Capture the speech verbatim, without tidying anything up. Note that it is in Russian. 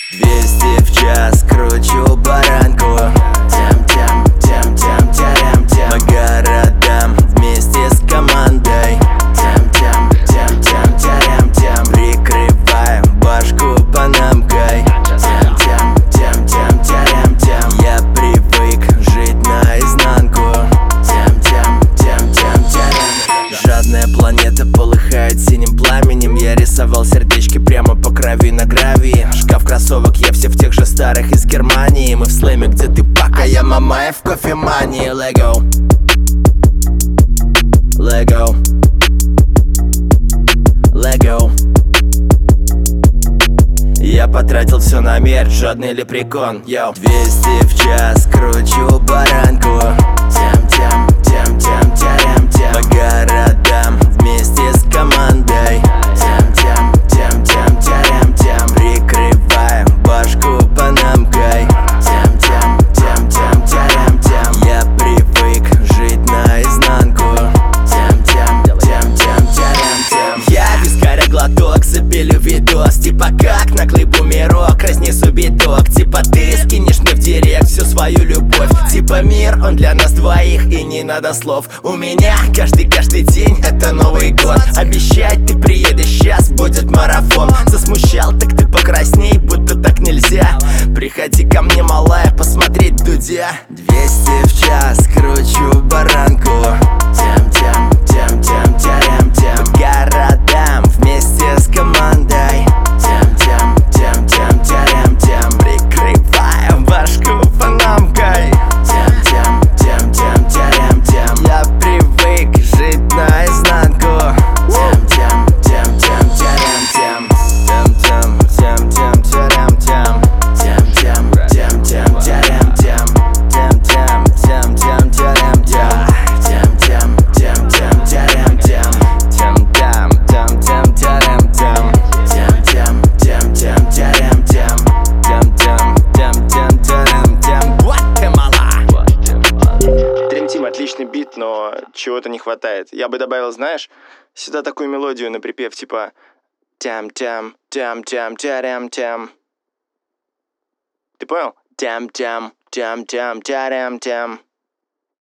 Двести в час, кручу баранку. Тям, тям, тям, тям, тям, тям. По городам вместе с командой. Тям, тям, тям, тям, тям, тям. Прикрываем башку панамкой. Тям, тям, тям, тям, тям, тям. Я привык жить наизнанку. Тям, тям, тям, тям, тям. Жадная планета полыхает синим пламенем. Я рисовал сердечки прямо по крови на гравии. Шкаф кроссовок, я все в тех же старых из Германии. Мы в слэме, где ты пак, а я Мамаев в кофемании. Лего, Лего, Лего. Я потратил все на мерч, жадный лепрекон. Йоу. Двести в час, кручу баранку. Тям, тям, тям, тям, тям, тям. По городам вместе с командой. Тям, тям, тям, тям, тям, тям. Прикрываем башку панамкой. Тям, тям, тям, тям, тям, тям. Я привык жить наизнанку. Тям, тям, тям, тям, тям, тям. Я вискаря глоток, запилю видос. Типа как наклей бумерок, разнесу биток. Типа ты скинешь мне в директ всю свою любовь. Типа мир, он для нас двоих и не надо слов. У меня каждый-каждый день это Новый год. Обещать ты приедешь, сейчас будет марафон. Засмущал, так ты покрасней, будто так нельзя. Приходи ко мне, малая, посмотреть Дудя. Двести в час, кручу баранку. Тям, тям, тям, тям, тям, тям. По городам вместе с командой. Тям, тям, тям, тям, тям, тям. Прикрываем башку панамкой. Тям, тям, тям, тям, тям, тям. Я привык жить наизнанку. Тям, тям, тям, тям, тям, тям. Тям, тям, тям, тям, тям. Тям, тям, тям, тям, тям, тям. Тям, тям, тям, тям, тям, тям. Тям, тям, тям, тям, тям, тям. Тям, тям, тям, тям, тям, тям. Тям, тям, тям, тям, тям, тям. Тям, тям, тям, тям, тям, тям. Гватемала. Dream Team отличный бит, но чего-то не хватает. Я бы добавил, знаешь, сюда такую мелодию на припев, типа тям-тям, тям-тям, тям-тям. Ты понял? Тям-тям, тям-тям, тям-тям.